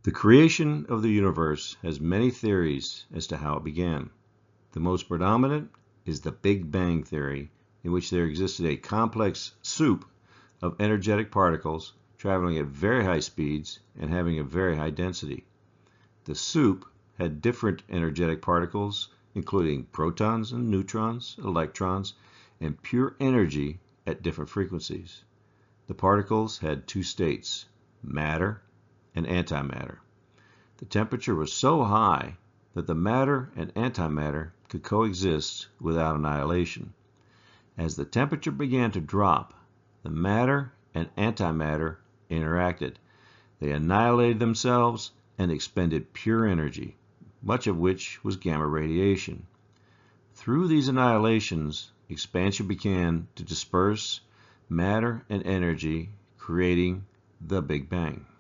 The creation of the universe has many theories as to how it began. The most predominant is the Big Bang theory, in which there existed a complex soup of energetic particles traveling at very high speeds and having a very high density. The soup had different energetic particles, including protons and neutrons, electrons, and pure energy at different frequencies. The particles had two states, matter and antimatter. The temperature was so high that the matter and antimatter could coexist without annihilation. As the temperature began to drop, the matter and antimatter interacted. They annihilated themselves and expended pure energy, much of which was gamma radiation. Through these annihilations, expansion began to disperse matter and energy, creating the Big Bang.